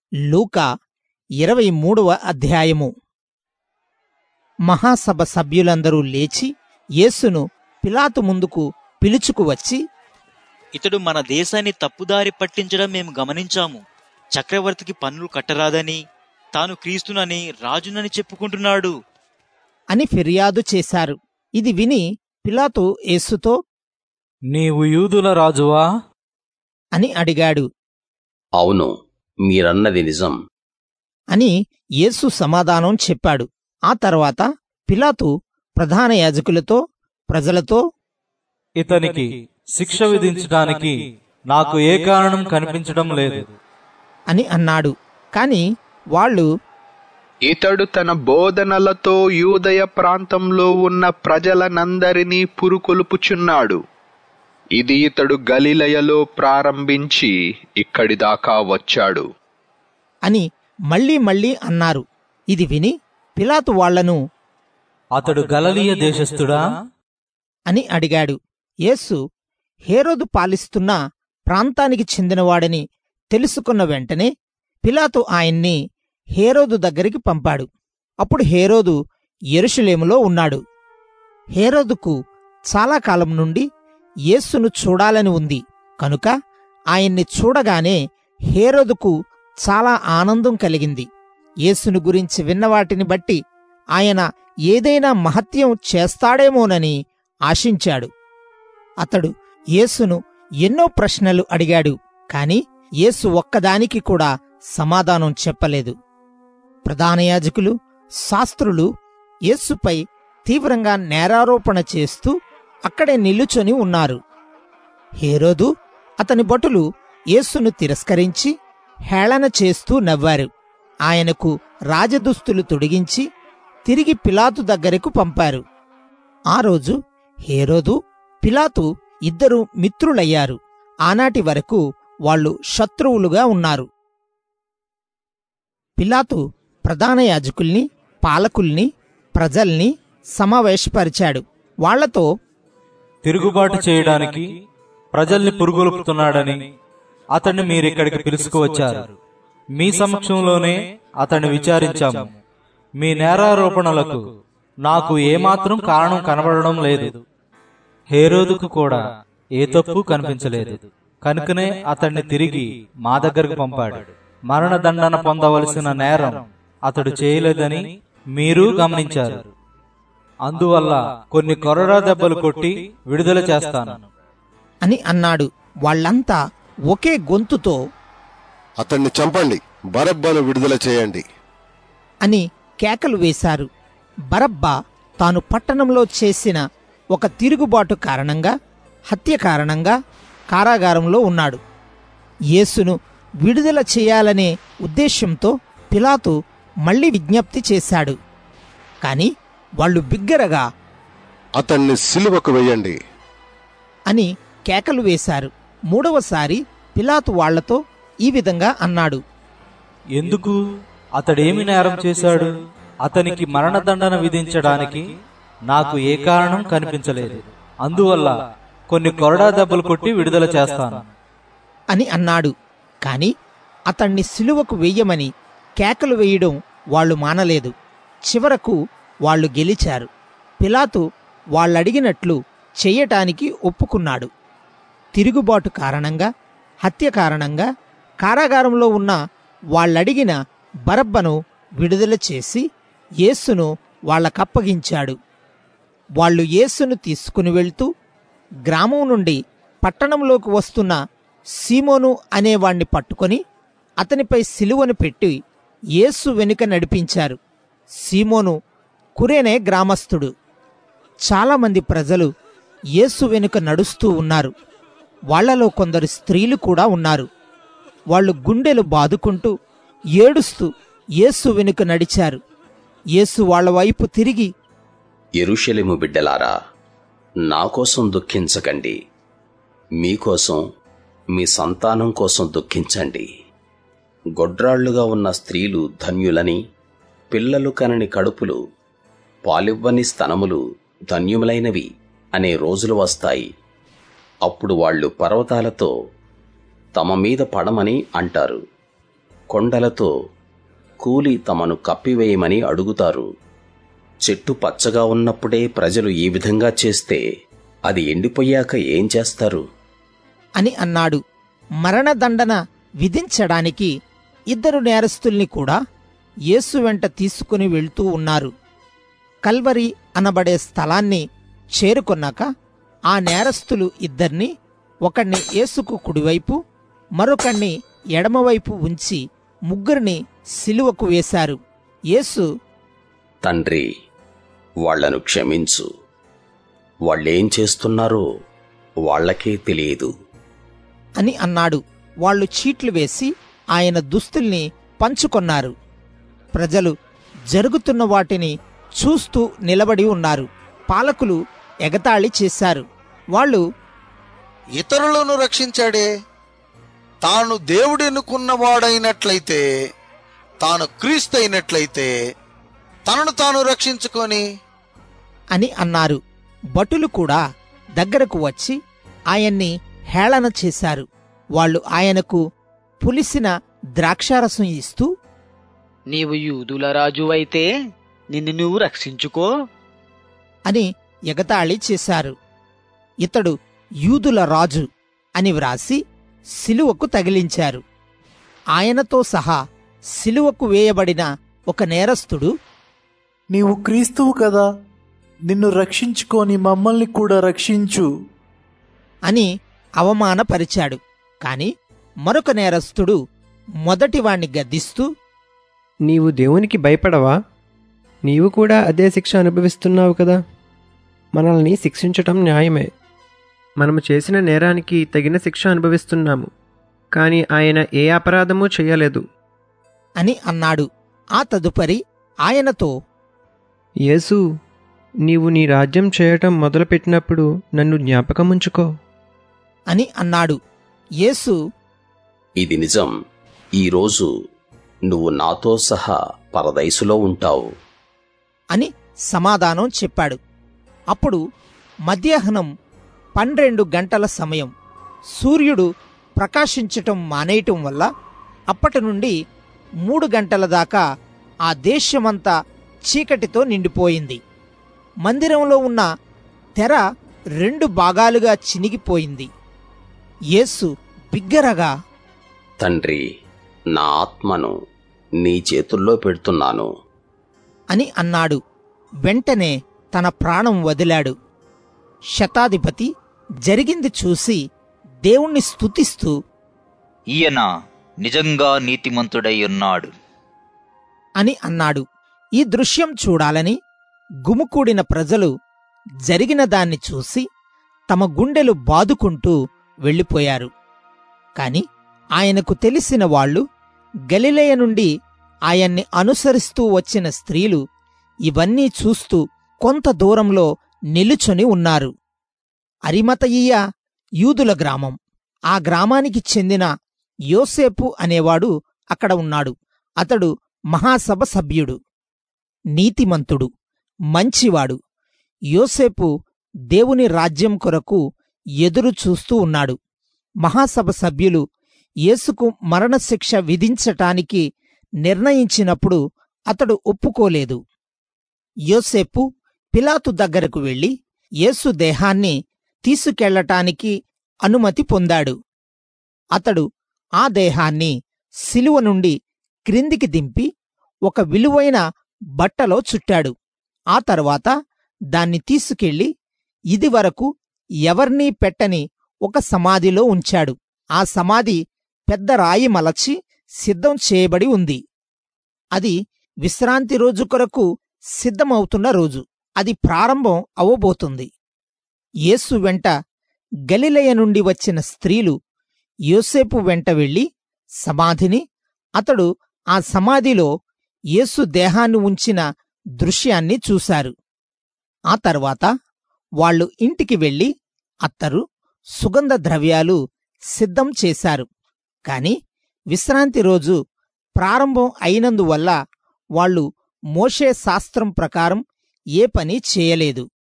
లూకా 23వ అధ్యాయము. మహాసభ సభ్యులందరూ లేచి యేసును పిలాతు ముందుకు పిలుచుకువచ్చి, ఇతడు మన దేశాన్ని తప్పుదారి పట్టించడం మేము గమనించాము. చక్రవర్తికి పన్నులు కట్టరాదని, తాను క్రీస్తునని, రాజునని చెప్పుకుంటున్నాడు అని ఫిర్యాదు చేశారు. ఇది విని పిలాతు యేసుతో, నీవు యూదుల రాజువా అని అడిగాడు. అవును, మీరన్నది నిజం అని యేసు సమాధానం చెప్పాడు. ఆ తర్వాత పిలాతు ప్రధాన యాజకులతో, ప్రజలతో, ఇతనికి శిక్ష విధించడానికి నాకు ఏ కారణం కనిపించడం లేదు అని అన్నాడు. కాని వాళ్ళు, ఇతడు తన బోధనలతో యూదయ ప్రాంతంలో ఉన్న ప్రజలనందరినీ పురుకొల్పుచున్నాడు. ఇది ఇతడు గలిలయలో ప్రారంభించి ఇక్కడిదాకా వచ్చాడు అని మళ్ళీ మళ్ళీ అన్నారు. ఇది విని పిలాతు వాళ్లను, అతడు గలిలయ దేశస్థుడా అని అడిగాడు. యేసు హేరోదు పాలిస్తున్న ప్రాంతానికి చెందినవాడని తెలుసుకున్న వెంటనే పిలాతు ఆయన్ని హేరోదు దగ్గరికి పంపాడు. అప్పుడు హేరోదు యెరూషలేములో ఉన్నాడు. హేరోదుకు చాలా కాలం నుండి యేసును చూడాలని ఉంది కనుక ఆయన్ని చూడగానే హేరోదుకు చాలా ఆనందం కలిగింది. యేసును గురించి విన్నవాటిని బట్టి ఆయన ఏదైనా మహత్యం చేస్తాడేమోనని ఆశించాడు. అతడు యేసును ఎన్నో ప్రశ్నలు అడిగాడు. కాని యేసు ఒక్కదానికి కూడా సమాధానం చెప్పలేదు. ప్రధాన యాజకులు, శాస్త్రులు యేసుపై తీవ్రంగా నేరారోపణ చేస్తూ అక్కడే నిల్చుని ఉన్నారు. హేరోదు, అతని భటులు యేసును తిరస్కరించి హేళన చేస్తూ నవ్వారు. ఆయనకు రాజదుస్తులు తొడిగించి తిరిగి పిలాతు దగ్గరకు పంపారు. ఆ రోజు హేరోదు, పిలాతు ఇద్దరూ మిత్రులయ్యారు. ఆనాటి వరకు వాళ్ళు శత్రువులుగా ఉన్నారు. పిలాతు ప్రధాన యాజకుల్ని, పాలకుల్ని, ప్రజల్ని సమావేశపరిచాడు. వాళ్లతో, తిరుగుబాటు చేయడానికి ప్రజల్ని పురుగొల్పుతున్నాడని అతన్ని మీరిక్కడికి పిలుచుకువచ్చారు. మీ సమక్షంలోనే అతన్ని విచారించాము. మీ నేరారోపణలకు నాకు ఏమాత్రం కారణం కనబడడం లేదు. హేరోదుకు కూడా ఏ తప్పు కనిపించలేదు. కనుకనే అతన్ని తిరిగి మా దగ్గరకు పంపాడు. మరణదండన పొందవలసిన నేరం అతడు చేయలేదని మీరు గమనించారు. అందువల్ల కొన్ని కొరడా దెబ్బలు కొట్టి విడుదల చేస్తాను అని అన్నాడు. వాళ్ళంతా ఒకే గొంతుతో, అతన్ని చంపండి, బరబ్బను విడుదల చేయండి అని కేకలు వేశారు. బరబ్బా తాను పట్టణంలో చేసిన ఒక తిరుగుబాటు కారణంగా, హత్య కారణంగా కారాగారంలో ఉన్నాడు. యేసును విడుదల చేయాలనే ఉద్దేశ్యంతో పిలాతు మళ్లీ విజ్ఞప్తి చేశాడు. కాని వాళ్ళు బిగ్గరగా, అతన్ని సిలువకు వెయ్యండి అని కేకలు వేశారు. మూడవసారి పిలాతు వాళ్లతో ఈ విధంగా అన్నాడు, ఎందుకు? అతడేమి నేరం చేశాడు? అతనికి మరణదండన విధించడానికి నాకు ఏ కారణం కనిపించలేదు. అందువల్ల కొన్ని కొరడా దెబ్బలు కొట్టి విడుదల చేస్తాను అని అన్నాడు. కాని అతణ్ణి సిలువకు వెయ్యమని కేకలు వేయడం వాళ్లు మానలేదు. చివరకు వాళ్లు గెలిచారు. పిలాతు వాళ్ళడిగినట్లు చెయ్యటానికి ఒప్పుకున్నాడు. తిరుగుబాటు కారణంగా, హత్య కారణంగా కారాగారంలో ఉన్న వాళ్ళడిగిన బరబ్బను విడుదల చేసి యేసును వాళ్లకప్పగించాడు. వాళ్ళు యేసును తీసుకుని వెళ్తూ గ్రామం నుండి పట్టణంలోకి వస్తున్న సీమోను అనేవాణ్ణి పట్టుకొని అతనిపై సిలువను పెట్టి యేసు వెనుక నడిపించారు. సీమోను కురేనే గ్రామస్థుడు. చాలామంది ప్రజలు యేసు వెనుక నడుస్తూ ఉన్నారు. వాళ్లలో కొందరు స్త్రీలు కూడా ఉన్నారు. వాళ్ళు గుండెలు బాదుకుంటూ ఏడుస్తూ యేసు వెనుక నడిచారు. యేసు వాళ్ల వైపు తిరిగి, యెరూషలేము బిడ్డలారా, నా కోసం దుఃఖించకండి, మీకోసం, మీ సంతానం కోసం దుఃఖించండి. గొడ్రాళ్లుగా ఉన్న స్త్రీలు ధన్యులని, పిల్లలు కనని కడుపులు, పాలివ్వని స్తనములు ధన్యములైనవి అనే రోజులు వస్తాయి. అప్పుడు వాళ్ళు పర్వతాలతో తమ మీద పడమని అంటారు. కొండలతో కూలి తమను కప్పివేయమని అడుగుతారు. చెట్టు పచ్చగా ఉన్నప్పుడే ప్రజలు ఈ విధంగా చేస్తే అది ఎండిపోయాక ఏం చేస్తారు? అని అన్నాడు. మరణదండన విధించడానికి 2 నేరస్తుల్ని కూడా యేసు వెంట తీసుకుని వెళ్తూ ఉన్నారు. కల్వరి అనబడే స్థలాన్ని చేరుకొన్నాక ఆ నేరస్తులు 2 ఒకణ్ణి యేసుకు కుడివైపు, మరొకణ్ణి ఎడమవైపు ఉంచి 3 సిలువకు వేశారు. యేసు, తండ్రి, వాళ్లను క్షమించు, వాళ్ళేం చేస్తున్నారో వాళ్లకే తెలియదు అని అన్నాడు. వాళ్ళు చీట్లు వేసి ఆయన దుస్తుల్ని పంచుకొన్నారు. ప్రజలు జరుగుతున్న వాటిని చూస్తూ నిలబడి ఉన్నారు. పాలకులు ఎగతాళి చేశారు. వాళ్ళు, ఇతరులను రక్షించాడే, తాను దేవుడెనుకున్నవాడైనట్లయితే, తాను క్రీస్తు అయినట్లయితే తనను తాను రక్షించుకొని అని అన్నారు. భటులు కూడా దగ్గరకు వచ్చి ఆయన్ని హేళన చేశారు. వాళ్ళు ఆయనకు పులిసిన ద్రాక్షారసం ఇస్తూ, నీవు యూదుల రాజువైతే నిన్ను నువ్వు రక్షించుకో అని ఎగతాళి చేశారు. ఇతడు యూదుల రాజు అని వ్రాసి సిలువకు తగిలించారు. ఆయనతో సహా సిలువకు వేయబడిన ఒక నేరస్తుడు, నీవు క్రీస్తువు కదా, నిన్ను రక్షించుకొని మమ్మల్ని కూడా రక్షించు అని అవమానపరిచాడు. కాని మరొక నేరస్తుడు మొదటివాణ్ణి గద్దిస్తూ, నీవు దేవునికి భయపడవా? నీవు కూడా అదే శిక్ష అనుభవిస్తున్నావు కదా. మనల్ని శిక్షించటం న్యాయమే. మనము చేసిన నేరానికి తగిన శిక్ష అనుభవిస్తున్నాము. కానీ ఆయన ఏ అపరాధమూ చేయలేదు అని అన్నాడు. ఆ తదుపరి ఆయనతో, యేసు, నీవు నీ రాజ్యం చేయటం మొదలుపెట్టినప్పుడు నన్ను జ్ఞాపకముంచుకో అని అన్నాడు. యేసు, ఇది నిజం, ఈరోజు నువ్వు నాతో సహా పరదైసులో ఉంటావు అని సమాధానం చెప్పాడు. అప్పుడు మధ్యాహ్నం 12 గంటల సమయం. సూర్యుడు ప్రకాశించటం మానేయటం వల్ల అప్పటి నుండి 3 గంటల దాకా ఆ దేశమంతా చీకటితో నిండిపోయింది. మందిరంలో ఉన్న తెర 2 భాగాలుగా చినిగిపోయింది. యేసు బిగ్గరగా, తండ్రి, నా ఆత్మను నీ చేతుల్లో పెడుతున్నాను అని అన్నాడు. వెంటనే తన ప్రాణం వదిలాడు. శతాధిపతి జరిగింది చూసి దేవుణ్ణి స్తుతిస్తూ, ఈయన నిజంగా నీతిమంతుడై ఉన్నాడు అని అన్నాడు. ఈ దృశ్యం చూడాలని గుమికూడిన ప్రజలు జరిగిన దాన్ని చూసి తమ గుండెలు బాదుకుంటూ వెళ్ళిపోయారు. కాని ఆయనకు తెలిసిన వాళ్ళు, గలిలయ నుండి ఆయన్ని అనుసరిస్తూ వచ్చిన స్త్రీలు ఇవన్నీ చూస్తూ కొంత దూరంలో నిలుచొని ఉన్నారు. అరిమతయియ యూదుల గ్రామం. ఆ గ్రామానికి చెందిన యోసేపు అనేవాడు అక్కడ ఉన్నాడు. అతడు మహాసభ సభ్యుడు, నీతిమంతుడు, మంచివాడు. యోసేపు దేవుని రాజ్యం కొరకు ఎదురు చూస్తూ ఉన్నాడు. మహాసభ సభ్యులు యేసుకు మరణశిక్ష విధించటానికి నిర్ణయించినప్పుడు అతడు ఒప్పుకోలేదు. యోసేపు పిలాతు దగ్గరకు వెళ్లి యేసు దేహాన్ని తీసుకెళ్లటానికి అనుమతి పొందాడు. అతడు ఆ దేహాన్ని సిలువ నుండి క్రిందికి దింపి ఒక విలువైన బట్టలో చుట్టాడు. ఆ తరువాత దాన్ని తీసుకెళ్లి ఇదివరకు ఎవర్నీ పెట్టని ఒక సమాధిలో ఉంచాడు. ఆ సమాధి పెద్ద రాయి మలచి సిద్ధం చేయబడి ఉంది. అది విశ్రాంతి రోజు కొరకు సిద్ధమవుతున్న రోజు. అది ప్రారంభం అవ్వబోతుంది. యేసు వెంట గలిలయ నుండి వచ్చిన స్త్రీలు యోసేపు వెంట వెళ్లి సమాధిని, అతడు ఆ సమాధిలో యేసు దేహాన్ని ఉంచిన దృశ్యాన్ని చూశారు. ఆ తర్వాత వాళ్ళు ఇంటికి వెళ్లి అత్తరు, సుగంధ ద్రవ్యాలు సిద్ధం చేశారు. కాని విశ్రాంతి రోజు ప్రారంభం అయినందువల్ల వాళ్ళు మోషే శాస్త్రం ప్రకారం ఏ పని చేయలేదు.